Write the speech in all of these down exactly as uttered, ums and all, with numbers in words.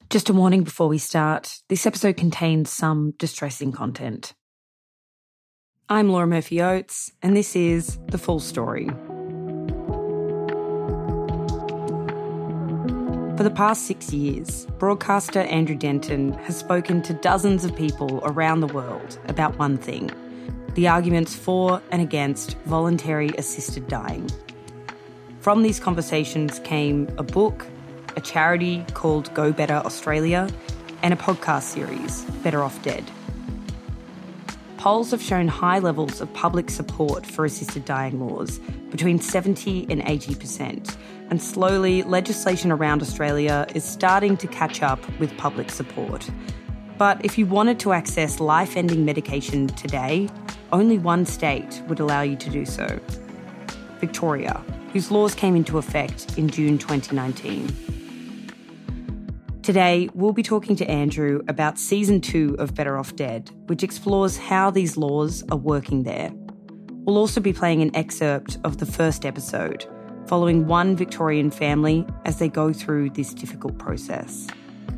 Just a warning before we start, this episode contains some distressing content. I'm Laura Murphy-Oates, and this is The Full Story. For the past six years, broadcaster Andrew Denton has spoken to dozens of people around the world about one thing: the arguments for and against voluntary assisted dying. From these conversations came a book, a charity called Go Better Australia, and a podcast series, Better Off Dead. Polls have shown high levels of public support for assisted dying laws, between seventy and eighty percent, and slowly legislation around Australia is starting to catch up with public support. But if you wanted to access life-ending medication today, only one state would allow you to do so: Victoria, whose laws came into effect in June twenty nineteen. Today, we'll be talking to Andrew about Season two of Better Off Dead, which explores how these laws are working there. We'll also be playing an excerpt of the first episode, following one Victorian family as they go through this difficult process.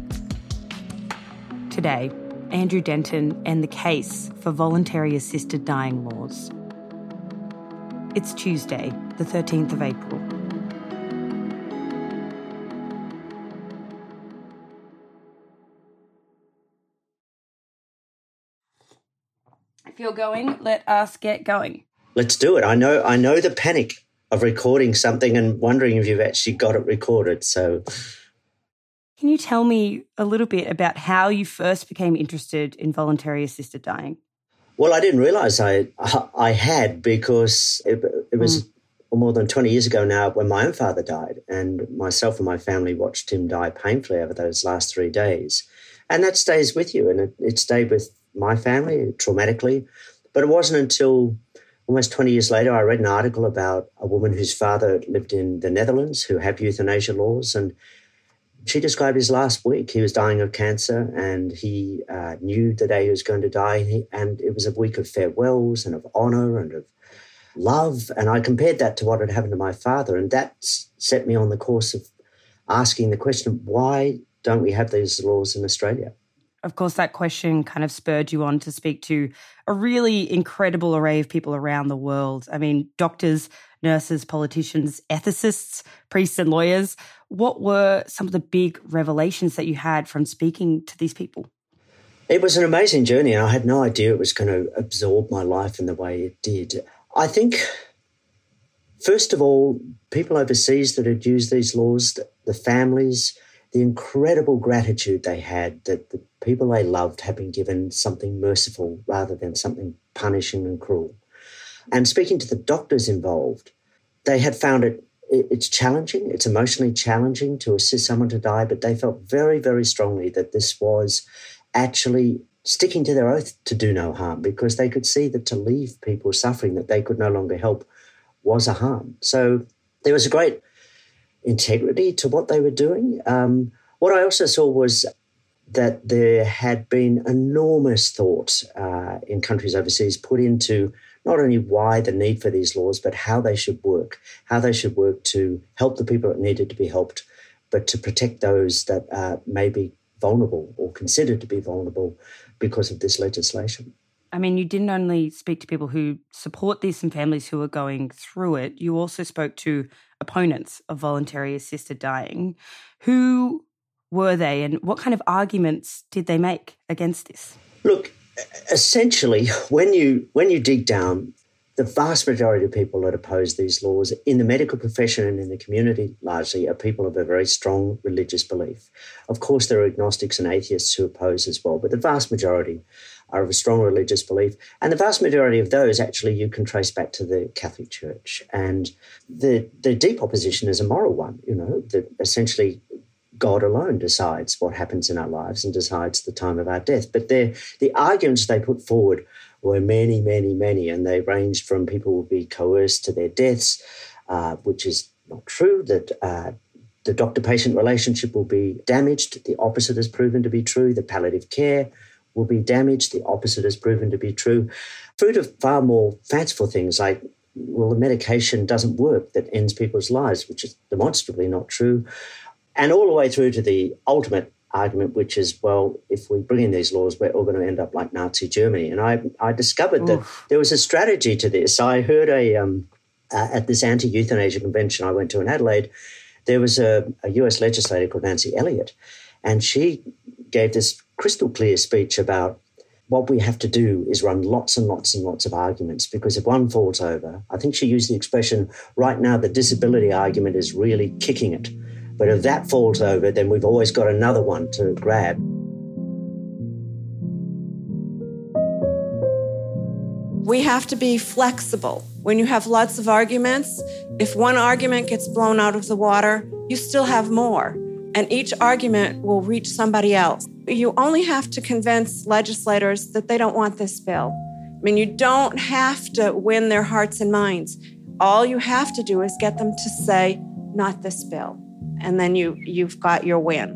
Today, Andrew Denton and the case for voluntary assisted dying laws. It's Tuesday, the thirteenth of April. If you're going, let us get going. Let's do it. I know I know the panic of recording something and wondering if you've actually got it recorded. So, can you tell me a little bit about how you first became interested in voluntary assisted dying? Well, I didn't realise I I had because it, it was mm. more than twenty years ago now when my own father died, and myself and my family watched him die painfully over those last three days. And that stays with you, and it, it stayed with my family traumatically. But it wasn't until almost twenty years later I read an article about a woman whose father lived in the Netherlands who have euthanasia laws, and she described his last week. He was dying of cancer, and he uh, knew the day he was going to die, and, he, and it was a week of farewells and of honour and of love. And I compared that to what had happened to my father, and that set me on the course of asking the question, why don't we have these laws in Australia? Of course, that question kind of spurred you on to speak to a really incredible array of people around the world. I mean, doctors, nurses, politicians, ethicists, priests and lawyers. What were some of the big revelations that you had from speaking to these people? It was an amazing journey, and I had no idea it was going to absorb my life in the way it did. I think, first of all, people overseas that had used these laws, the families, the incredible gratitude they had that the people they loved had been given something merciful rather than something punishing and cruel. And speaking to the doctors involved, they had found it, it's challenging, it's emotionally challenging to assist someone to die, but they felt very, very strongly that this was actually sticking to their oath to do no harm, because they could see that to leave people suffering that they could no longer help was a harm. So there was a great integrity to what they were doing. Um, what I also saw was that there had been enormous thought uh, in countries overseas put into not only why the need for these laws, but how they should work, how they should work to help the people that needed to be helped, but to protect those that uh, may be vulnerable or considered to be vulnerable because of this legislation. I mean, you didn't only speak to people who support this and families who are going through it, you also spoke to opponents of voluntary assisted dying. Who were they, and what kind of arguments did they make against this? Look, essentially, when you when you dig down, the vast majority of people that oppose these laws in the medical profession and in the community largely are people of a very strong religious belief. Of course, there are agnostics and atheists who oppose as well, but the vast majority are of a strong religious belief. And the vast majority of those actually you can trace back to the Catholic Church. And the, the deep opposition is a moral one, you know, that essentially God alone decides what happens in our lives and decides the time of our death. But the arguments they put forward were many, many, many, and they ranged from people will be coerced to their deaths, uh, which is not true, that uh, the doctor-patient relationship will be damaged. The opposite has proven to be true. The palliative care will be damaged. The opposite has proven to be true. Through to far more fanciful things like, well, the medication doesn't work that ends people's lives, which is demonstrably not true. And all the way through to the ultimate argument, which is, well, if we bring in these laws, we're all going to end up like Nazi Germany. And I, I discovered Oof. that there was a strategy to this. I heard a um, uh, at this anti-euthanasia convention I went to in Adelaide, there was a, a U S legislator called Nancy Elliott, and she gave this crystal clear speech about what we have to do is run lots and lots and lots of arguments, because if one falls over, I think she used the expression, right now the disability argument is really kicking it. But if that falls over, then we've always got another one to grab. We have to be flexible. When you have lots of arguments, if one argument gets blown out of the water, you still have more. And each argument will reach somebody else. You only have to convince legislators that they don't want this bill. I mean, you don't have to win their hearts and minds. All you have to do is get them to say, not this bill. And then you, you've got your win.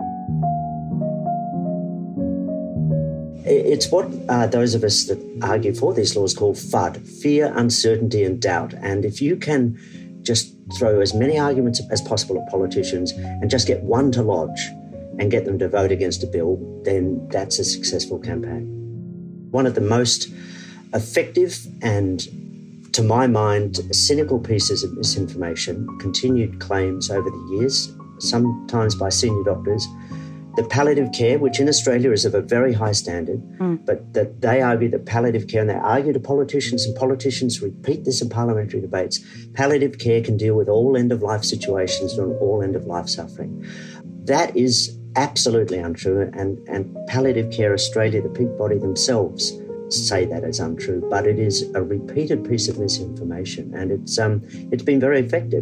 It's what uh, those of us that argue for these laws call FUD, fear, uncertainty and doubt. And if you can just throw as many arguments as possible at politicians and just get one to lodge and get them to vote against a bill, then that's a successful campaign. One of the most effective and, to my mind, cynical pieces of misinformation, continued claims over the years, sometimes by senior doctors, the palliative care, which in Australia is of a very high standard, mm. but that they argue that palliative care, and they argue to politicians, and politicians repeat this in parliamentary debates, palliative care can deal with all end-of-life situations and all end-of-life suffering. That is absolutely untrue, and, and Palliative Care Australia, the peak body themselves, say that is untrue, but it is a repeated piece of misinformation, and it's um it's been very effective.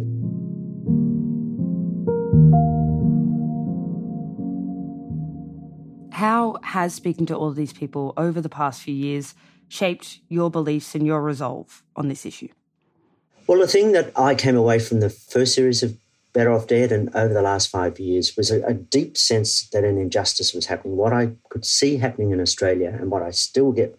How has speaking to all of these people over the past few years shaped your beliefs and your resolve on this issue? Well, the thing that I came away from the first series of Better Off Dead and over the last five years was a, a deep sense that an injustice was happening. What I could see happening in Australia, and what I still get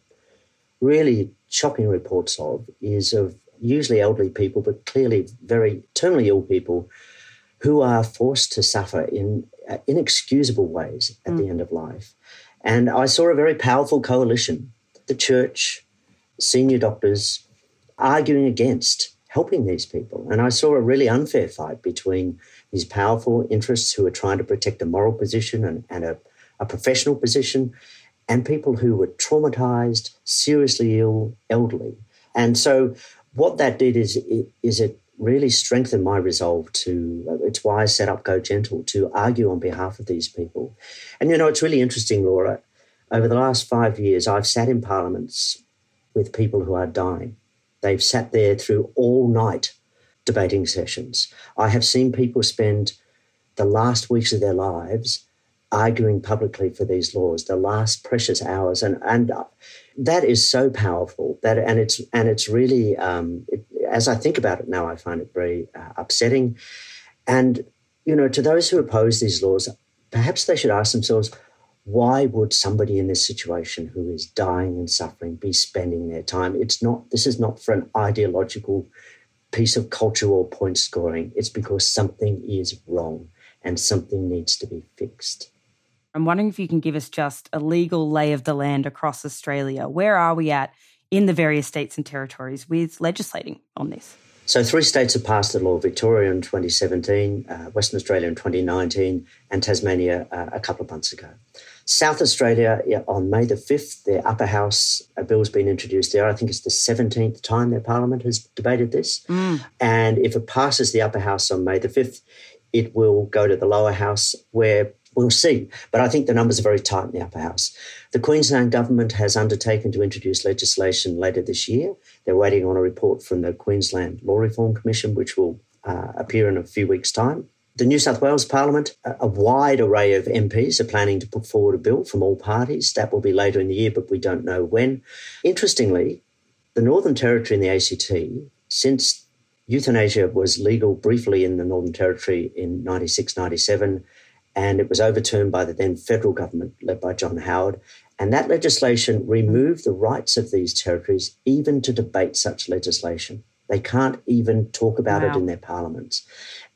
really shocking reports of, is of usually elderly people, but clearly very terminally ill people who are forced to suffer in uh, inexcusable ways at mm. the end of life. And I saw a very powerful coalition, the church, senior doctors, arguing against helping these people. And I saw a really unfair fight between these powerful interests who are trying to protect a moral position and, and a, a professional position, and people who were traumatised, seriously ill, elderly. And so what that did is, is it really strengthened my resolve to, it's why I set up Go Gentle, to argue on behalf of these people. And, you know, it's really interesting, Laura. Over the last five years, I've sat in parliaments with people who are dying. They've sat there through all night debating sessions. I have seen people spend the last weeks of their lives arguing publicly for these laws, the last precious hours. And, and that is so powerful. That and it's and it's really, um, it, as I think about it now, I find it very uh, upsetting. And, you know, to those who oppose these laws, perhaps they should ask themselves, why would somebody in this situation who is dying and suffering be spending their time? It's not, this is not for an ideological piece of cultural point scoring. It's because something is wrong and something needs to be fixed. I'm wondering if you can give us just a legal lay of the land across Australia. Where are we at in the various states and territories with legislating on this? So three states have passed the law: Victoria in twenty seventeen, uh, Western Australia in twenty nineteen, and Tasmania uh, a couple of months ago. South Australia, yeah, on May the fifth, their upper house, a bill's been introduced there. I think it's the seventeenth time their parliament has debated this. Mm. And if it passes the upper house on May the fifth, it will go to the lower house, where we'll see. But I think the numbers are very tight in the upper house. The Queensland government has undertaken to introduce legislation later this year. They're waiting on a report from the Queensland Law Reform Commission, which will uh, appear in a few weeks' time. The New South Wales Parliament, a, a wide array of M Ps are planning to put forward a bill from all parties. That will be later in the year, but we don't know when. Interestingly, the Northern Territory and the A C T, since euthanasia was legal briefly in the Northern Territory in ninety-six ninety-seven, and it was overturned by the then federal government led by John Howard. And that legislation removed the rights of these territories even to debate such legislation. They can't even talk about wow. it in their parliaments.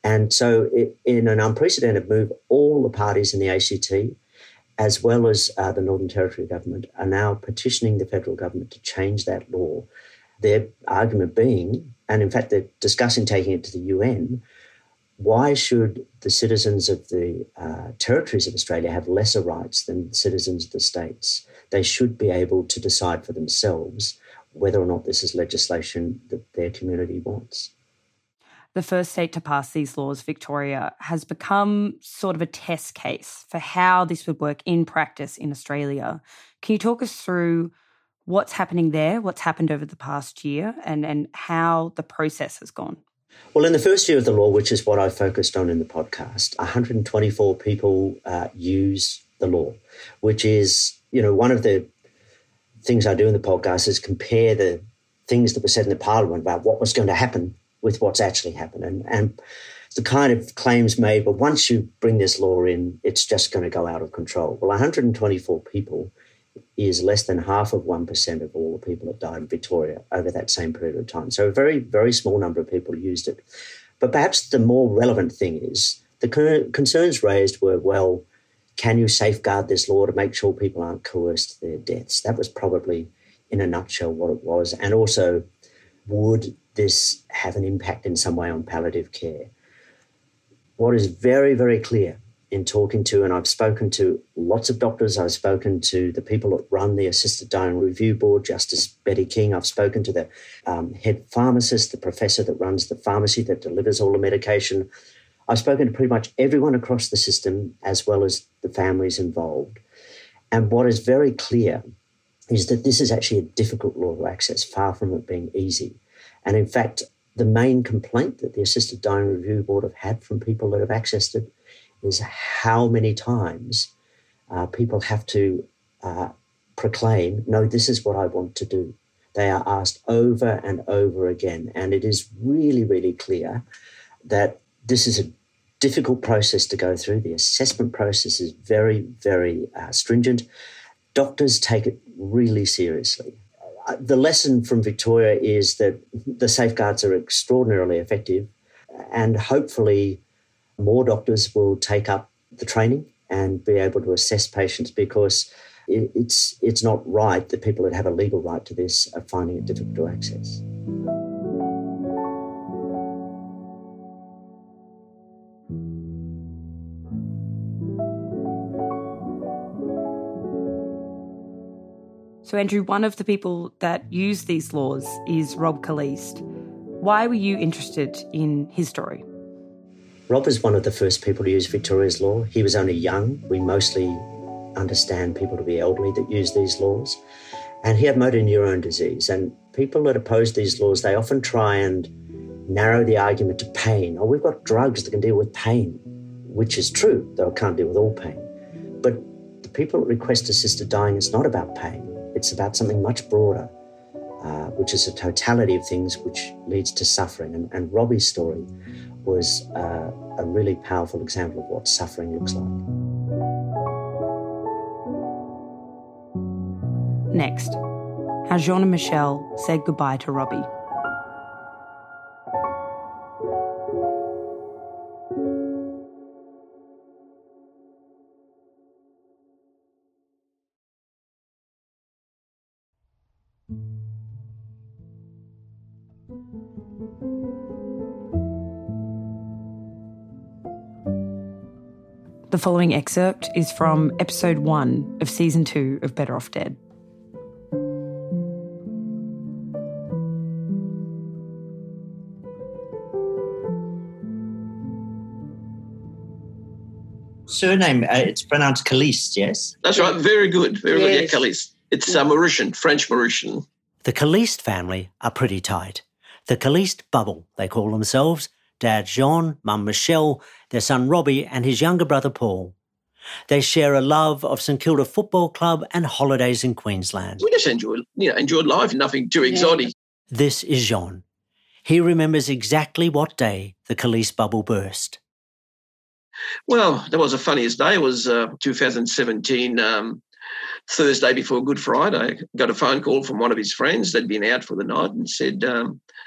And so it, in an unprecedented move, all the parties in the A C T, as well as uh, the Northern Territory government, are now petitioning the federal government to change that law. Their argument being, and in fact they're discussing taking it to the U N, why should the citizens of the uh, territories of Australia have lesser rights than citizens of the states? They should be able to decide for themselves whether or not this is legislation that their community wants. The first state to pass these laws, Victoria, has become sort of a test case for how this would work in practice in Australia. Can you talk us through what's happening there, what's happened over the past year, and, and how the process has gone? Well, in the first year of the law, which is what I focused on in the podcast, one hundred twenty-four people uh, use the law, which is, you know, one of the things I do in the podcast is compare the things that were said in the Parliament about what was going to happen with what's actually happened. And, and the kind of claims made, but once you bring this law in, it's just going to go out of control. Well, one hundred twenty-four people is less than half of one percent of all the people that died in Victoria over that same period of time. So a very, very small number of people used it. But perhaps the more relevant thing is the concerns raised were, well, can you safeguard this law to make sure people aren't coerced to their deaths? That was probably, in a nutshell, what it was. And also, would this have an impact in some way on palliative care? What is very, very clear in talking to, and I've spoken to lots of doctors, I've spoken to the people that run the Assisted Dying Review Board, Justice Betty King, I've spoken to the um, head pharmacist, the professor that runs the pharmacy that delivers all the medication. I've spoken to pretty much everyone across the system, as well as the families involved. And what is very clear is that this is actually a difficult law to access, far from it being easy. And in fact, the main complaint that the Assisted Dying Review Board have had from people that have accessed it is how many times uh, people have to uh, proclaim, no, this is what I want to do. They are asked over and over again. And it is really, really clear that this is a difficult process to go through. The assessment process is very, very uh, stringent. Doctors take it really seriously. Uh, the lesson from Victoria is that the safeguards are extraordinarily effective, and hopefully more doctors will take up the training and be able to assess patients, because it, it's it's not right that people that have a legal right to this are finding it difficult to access. So, Andrew, one of the people that use these laws is Rob Caliste. Why were you interested in his story? Rob was one of the first people to use Victoria's law. He was only young. We mostly understand people to be elderly that use these laws. And he had motor neurone disease. And people that oppose these laws, they often try and narrow the argument to pain. Oh, we've got drugs that can deal with pain, which is true, though it can't deal with all pain. But the people that request assisted dying, it's not about pain. It's about something much broader, uh, which is a totality of things which leads to suffering. And, and Robbie's story was uh, a really powerful example of what suffering looks like. Next, how Jean and Michelle said goodbye to Robbie. The following excerpt is from episode one of season two of Better Off Dead. Surname, uh, it's pronounced Caliste, yes? That's right. Very good. Very Yes. good. Yeah, Caliste. It's uh, Mauritian, French Mauritian. The Caliste family are pretty tight. The Caliste bubble, they call themselves. Dad Jean, Mum Michelle, their son Robbie and his younger brother Paul. They share a love of St Kilda Football Club and holidays in Queensland. We just enjoyed, you know, enjoyed life, nothing too exotic. This is Jean. He remembers exactly what day the Caliste bubble burst. Well, that was the funniest day. It was uh, two thousand seventeen, um, Thursday before Good Friday. I got a phone call from one of his friends. They'd been out for the night and said um,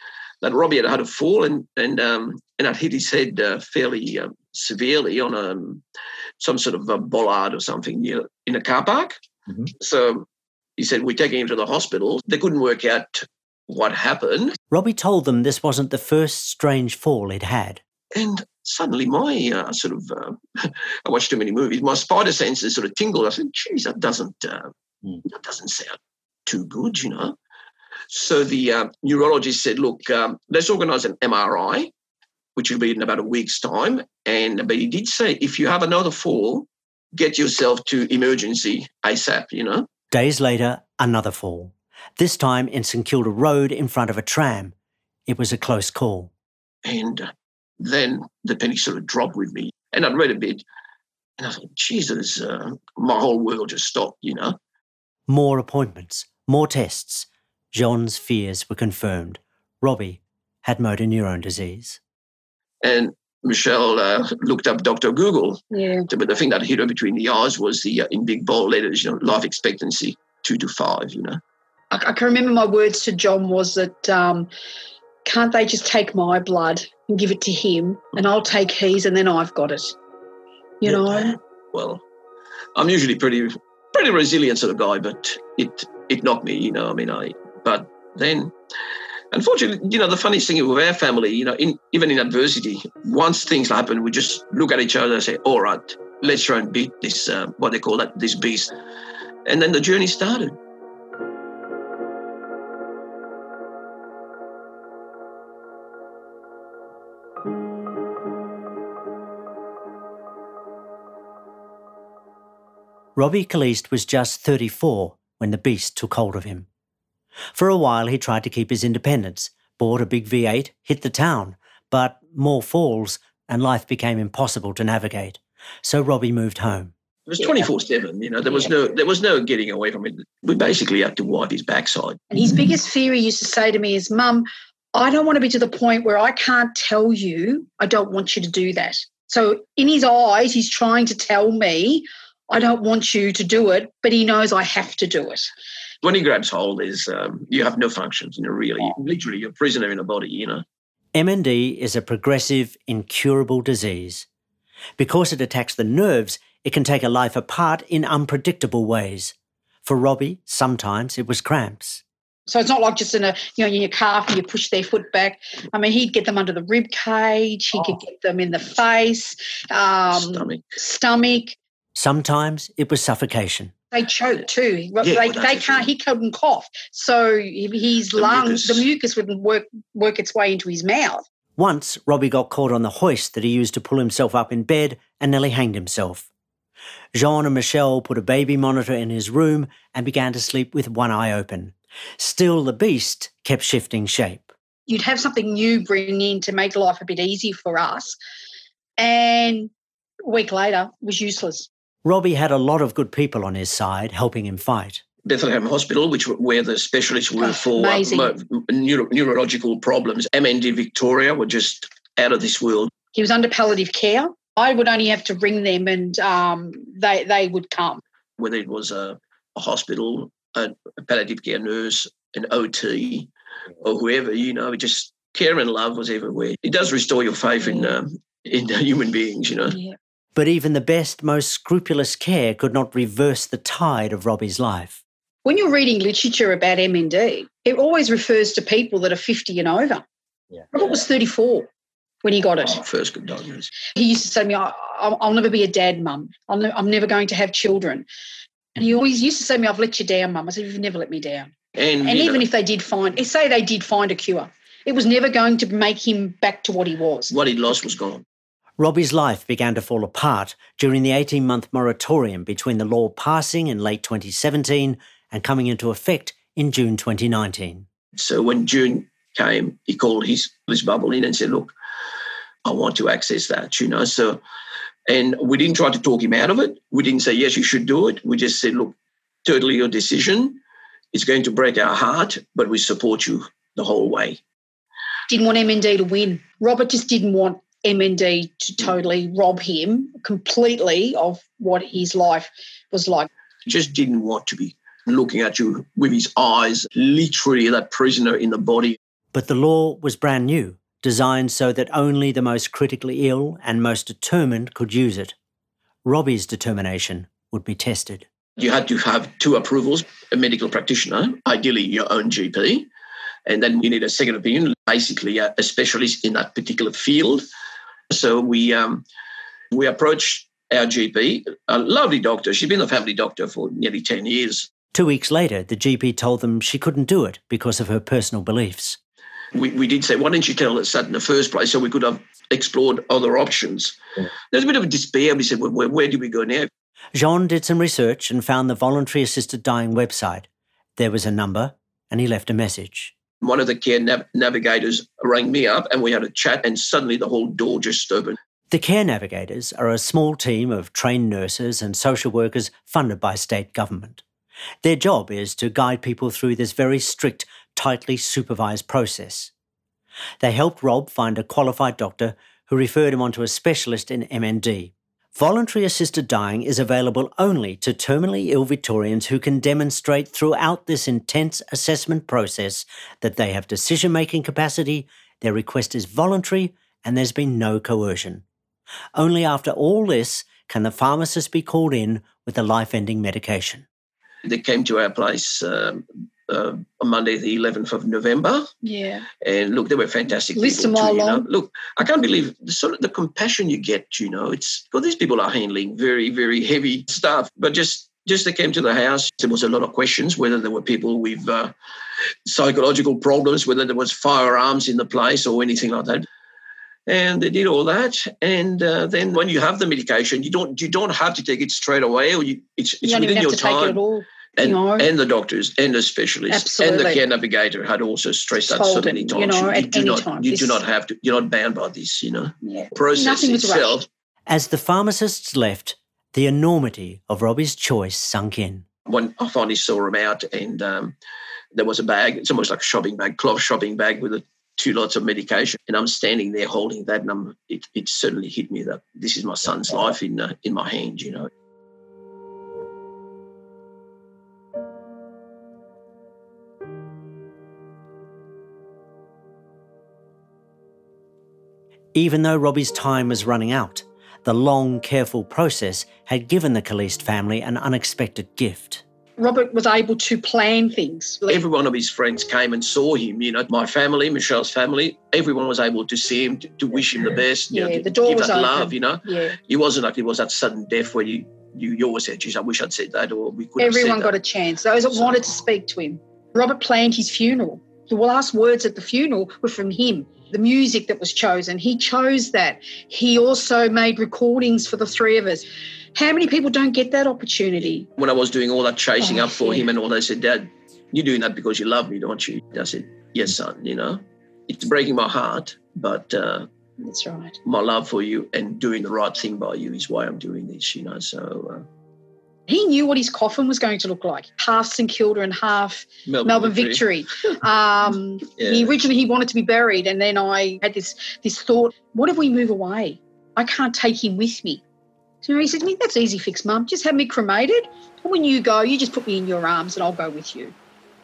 that Robbie had had a fall and and um, and had hit his head uh, fairly uh, severely on a, some sort of a bollard or something near, in a car park. Mm-hmm. So he said, we're taking him to the hospital. They couldn't work out what happened. Robbie told them this wasn't the first strange fall he'd had. And suddenly my uh, sort of, uh, I watched too many movies, my spider senses sort of tingled. I said, geez, that doesn't, uh, mm. that doesn't sound too good, you know. So the uh, neurologist said, look, um, let's organise an M R I, which will be in about a week's time. And but he did say, if you have another fall, get yourself to emergency ASAP, you know. Days later, another fall. This time in St Kilda Road in front of a tram. It was a close call. And uh, then the penny sort of dropped with me. And I'd read a bit. And I thought, Jesus, uh, my whole world just stopped, you know. More appointments, more tests. Jean's fears were confirmed. Robbie had motor neurone disease. And Michelle uh, looked up Doctor Google. Yeah. But the thing that hit her between the eyes was the, uh, in big bold letters, you know, life expectancy, two to five, you know. I, I can remember my words to John was that, um, can't they just take my blood and give it to him and I'll take his and then I've got it, you yeah. know? Well, I'm usually pretty pretty resilient sort of guy, but it it knocked me, you know, I mean, I... But then, unfortunately, you know, the funniest thing with our family, you know, in, even in adversity, once things happen, we just look at each other and say, all right, let's try and beat this, uh, what they call that, this beast. And then the journey started. Robbie Calliste was just thirty-four when the beast took hold of him. For a while, he tried to keep his independence, bought a big V eight, hit the town, but more falls and life became impossible to navigate. So Robbie moved home. It was twenty-four seven, you know, there was no there was no getting away from it. We basically had to wipe his backside. And his biggest fear, he used to say to me is, Mum, I don't want to be to the point where I can't tell you I don't want you to do that. So in his eyes, he's trying to tell me I don't want you to do it, but he knows I have to do it. When he grabs hold, is um, you have no functions, you know, really. Literally, you're a prisoner in a body, you know. M N D is a progressive, incurable disease. Because it attacks the nerves, it can take a life apart in unpredictable ways. For Robbie, sometimes it was cramps. So it's not like just in a, you know, in your calf and you push their foot back. I mean, he'd get them under the rib cage. He oh. could get them in the face, um, stomach. stomach. Sometimes it was suffocation. They choke too. Yeah, they well, they can't. He couldn't cough, so his the lungs, mucus. the mucus wouldn't work work its way into his mouth. Once, Robbie got caught on the hoist that he used to pull himself up in bed and nearly hanged himself. Jean and Michelle put a baby monitor in his room and began to sleep with one eye open. Still, the beast kept shifting shape. You'd have something new bring in to make life a bit easier for us, and a week later, it was useless. Robbie had a lot of good people on his side helping him fight. Bethlehem Hospital, which where the specialists were oh, for uh, neuro- neurological problems. M N D Victoria were just out of this world. He was under palliative care. I would only have to ring them and um, they they would come. Whether it was a, a hospital, a, a palliative care nurse, an O T, or whoever, you know, just care and love was everywhere. It does restore your faith in um, in human beings, you know. Yeah. But even the best, most scrupulous care could not reverse the tide of Robbie's life. When you're reading literature about M N D, it always refers to people that are fifty and over. Yeah. Robert was thirty-four when he got it. Oh, first good diagnosis. He used to say to me, I'll, I'll never be a dad, Mum. I'll ne- I'm never going to have children. And he always used to say to me, I've let you down, Mum. I said, you've never let me down. And, and even know, if they did find, say they did find a cure, it was never going to make him back to what he was. What he'd lost was gone. Robbie's life began to fall apart during the eighteen-month moratorium between the law passing in late twenty seventeen and coming into effect in June twenty nineteen. So when June came, he called his, his bubble in and said, look, I want to access that, you know. So, and we didn't try to talk him out of it. We didn't say, yes, you should do it. We just said, look, totally your decision. It's going to break our heart, but we support you the whole way. Didn't want M N D to win. Robert just didn't want M N D to totally rob him completely of what his life was like. He just didn't want to be looking at you with his eyes, literally that prisoner in the body. But the law was brand new, designed so that only the most critically ill and most determined could use it. Robbie's determination would be tested. You had to have two approvals, a medical practitioner, ideally your own G P, and then you need a second opinion, basically a, a specialist in that particular field. So we um, we approached our G P, a lovely doctor. She'd been a family doctor for nearly ten years. Two weeks later, the G P told them she couldn't do it because of her personal beliefs. We, we did say, why didn't you tell us that in the first place so we could have explored other options? Yeah. There's a bit of a despair. We said, well, where, where do we go now? Jean did some research and found the voluntary assisted dying website. There was a number and he left a message. One of the care nav- navigators rang me up and we had a chat and suddenly the whole door just opened. The Care Navigators are a small team of trained nurses and social workers funded by state government. Their job is to guide people through this very strict, tightly supervised process. They helped Rob find a qualified doctor who referred him on to a specialist in M N D. Voluntary assisted dying is available only to terminally ill Victorians who can demonstrate throughout this intense assessment process that they have decision-making capacity, their request is voluntary, and there's been no coercion. Only after all this can the pharmacist be called in with the life-ending medication. They came to our place um, uh, on Monday, the eleventh of November. Yeah. And look, they were fantastic List people them all too, you know. on. Look, I can't believe the sort of the compassion you get, you know. It's because these people are handling very, very heavy stuff. But just, just they came to the house. There was a lot of questions, whether there were people with uh, psychological problems, whether there was firearms in the place or anything like that. And they did all that, and uh, then when you have the medication, you don't you don't have to take it straight away, or you, it's, it's you don't within even your have to time. Take it at all, and, you know? and the doctors and the specialists Absolutely. and the care navigator had also stressed that Told so many them, times. you know, you, at do any not time. you This- do not have to. You're not bound by this, you know. Yeah. Process Nothing was itself. rushed. As the pharmacists left, the enormity of Robbie's choice sunk in. When I finally saw him out, and um, there was a bag. It's almost like a shopping bag, cloth shopping bag with a two lots of medication, and I'm standing there holding that, and I'm, it, it certainly hit me that this is my son's life in uh, in my hand, you know. Even though Robbie's time was running out, the long, careful process had given the Caliste family an unexpected gift. Robert was able to plan things. Every one of his friends came and saw him, you know, my family, Michelle's family, everyone was able to see him, to, to wish him the best, you Yeah, know, to the door give was that open. love, you know. Yeah. It wasn't like it was that sudden death where you, you, you always said, geez, I wish I'd said that, or we could have Everyone said got that. a chance. Those that So- wanted to speak to him. Robert planned his funeral. The last words at the funeral were from him. The music that was chosen, he chose that. He also made recordings for the three of us. How many people don't get that opportunity? When I was doing all that chasing Oh, up for yeah. him and all, they said, Dad, you're doing that because you love me, don't you? I said, yes, son, you know. It's breaking my heart, but uh, That's right. my love for you and doing the right thing by you is why I'm doing this, you know. So uh, He knew what his coffin was going to look like, half St Kilda and half Melbourne, Melbourne Victory. Victory. Um, Yeah. He originally he wanted to be buried, and then I had this this thought: what if we move away? I can't take him with me. So he said to me, "That's easy fix, Mum. Just have me cremated, and when you go, you just put me in your arms, and I'll go with you."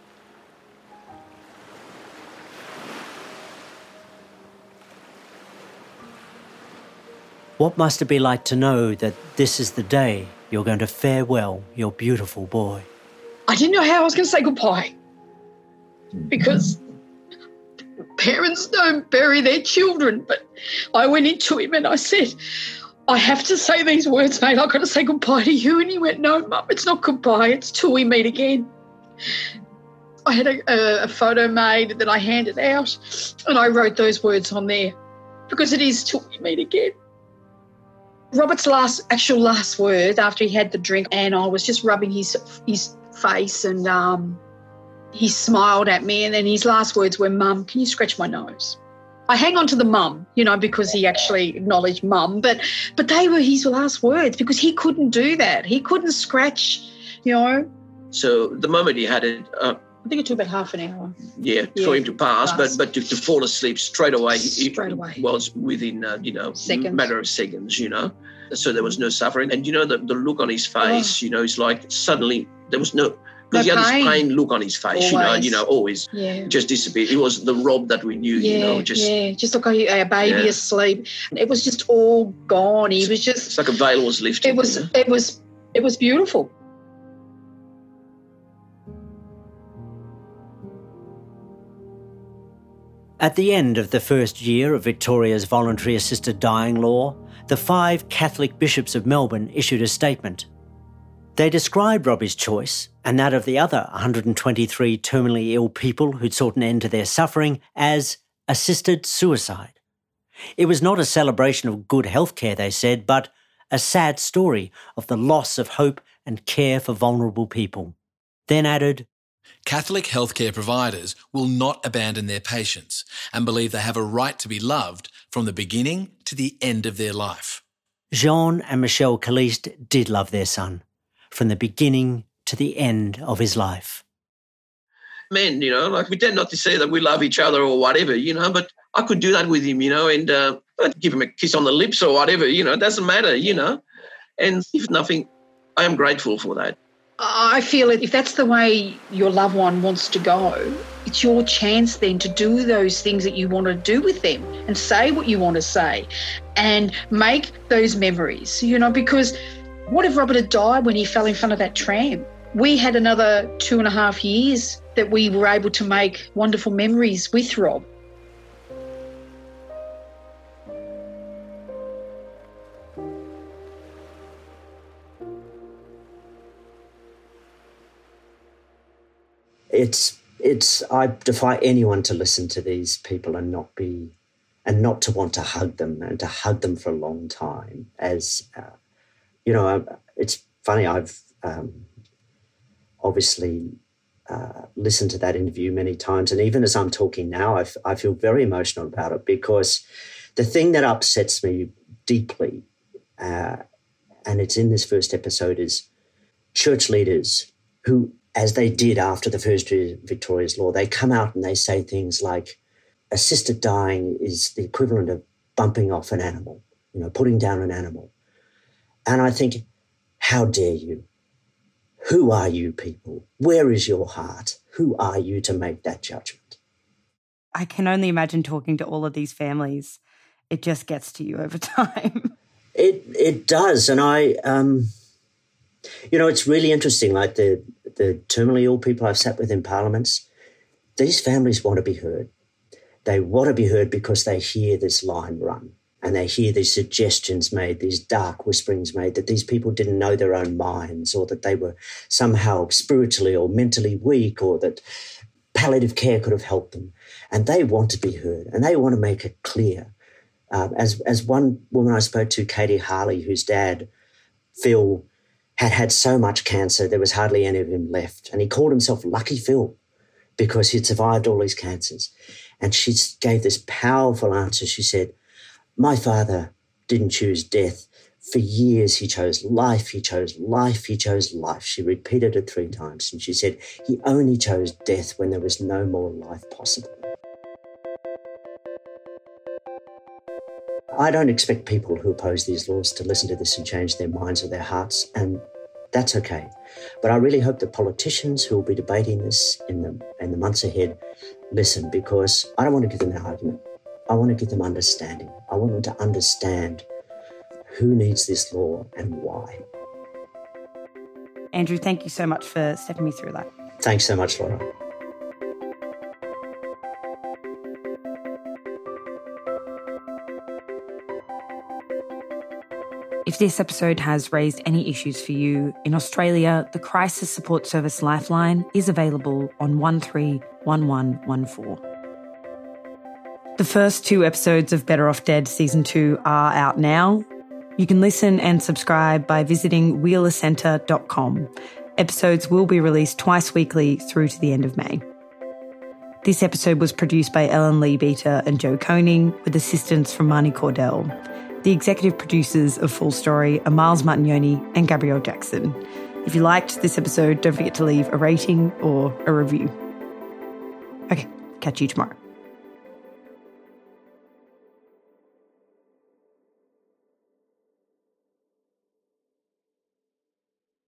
What must it be like to know that this is the day you're going to farewell your beautiful boy? I didn't know how I was going to say goodbye because parents don't bury their children. But I went into him and I said, I have to say these words, mate. I've got to say goodbye to you. And he went, no, Mum, it's not goodbye. It's till we meet again. I had a, a, a photo made that I handed out and I wrote those words on there because it is till we meet again. Robert's last, actual last word after he had the drink, and I was just rubbing his his face, and um, he smiled at me, and then his last words were, "Mum, can you scratch my nose?" I hang on to the mum, you know, because he actually acknowledged mum, but but they were his last words because he couldn't do that. He couldn't scratch, you know. So the moment he had it, uh, I think it took about half an hour. yeah, Yeah, for him to pass, pass. but but to, to fall asleep straight away, it, Straight away. was within uh, you know Seconds. matter of seconds, you know. So there was no suffering, and you know the, the look on his face, Oh. you know, it's like suddenly there was no Because No he had pain. this pain look on his face, you know, Always. you know, always Yeah. just disappeared. It was the Rob that we knew, Yeah, you know, just yeah, just like a, a baby Yeah. asleep. It was just all gone. He was just. it's like a veil was lifted. It was. you know? It was. It was beautiful. At the end of the first year of Victoria's voluntary assisted dying law, the five Catholic bishops of Melbourne issued a statement. They described Robbie's choice, and that of the other one hundred twenty-three terminally ill people who'd sought an end to their suffering, as assisted suicide. It was not a celebration of good healthcare, they said, but a sad story of the loss of hope and care for vulnerable people. Then added, Catholic healthcare providers will not abandon their patients and believe they have a right to be loved from the beginning to the end of their life. Jean and Michelle Caliste did love their son, from the beginning to the end of his life. Men, you know, like we tend not to say that we love each other or whatever, you know, but I could do that with him, you know, and uh, I'd give him a kiss on the lips or whatever, you know, it doesn't matter, you know. And if nothing, I am grateful for that. I feel it. If that's the way your loved one wants to go, it's your chance then to do those things that you want to do with them and say what you want to say and make those memories, you know, because what if Robert had died when he fell in front of that tram? We had another two and a half years that we were able to make wonderful memories with Rob. It's it's I defy anyone to listen to these people and not be and not to want to hug them and to hug them for a long time. As uh, you know, it's funny. I've um, obviously uh, listened to that interview many times, and even as I'm talking now, I, f- I feel very emotional about it because the thing that upsets me deeply, uh, and it's in this first episode, is church leaders who, as they did after the first year of Victoria's law, they come out and they say things like assisted dying is the equivalent of bumping off an animal, you know, putting down an animal. And I think, how dare you? Who are you people? Where is your heart? Who are you to make that judgment? I can only imagine talking to all of these families. It just gets to you over time. It it does. And I, um, you know, it's really interesting, like the the terminally ill people I've sat with in parliaments, these families want to be heard. They want to be heard because they hear this line run and they hear these suggestions made, these dark whisperings made that these people didn't know their own minds or that they were somehow spiritually or mentally weak or that palliative care could have helped them. And they want to be heard and they want to make it clear. Uh, as, as one woman I spoke to, Katie Harley, whose dad, Phil, had had so much cancer, there was hardly any of him left. And he called himself Lucky Phil because he'd survived all these cancers. And she gave this powerful answer. She said, my father didn't choose death. For years he chose life, he chose life, he chose life. She repeated it three times. And she said, he only chose death when there was no more life possible. I don't expect people who oppose these laws to listen to this and change their minds or their hearts, and that's okay. But I really hope that politicians who will be debating this in the in the months ahead listen, because I don't want to give them an argument. I want to give them understanding. I want them to understand who needs this law and why. Andrew, thank you so much for stepping me through that. Thanks so much, Laura. If this episode has raised any issues for you, in Australia, the crisis support service Lifeline is available on one three one one one four. The first two episodes of Better Off Dead Season two are out now. You can listen and subscribe by visiting wheeler centre dot com. Episodes will be released twice weekly through to the end of May. This episode was produced by Ellen Lee Beater and Joe Koning, with assistance from Marnie Cordell. The executive producers of Full Story are Miles Martignoni and Gabrielle Jackson. If you liked this episode, don't forget to leave a rating or a review. Okay, catch you tomorrow.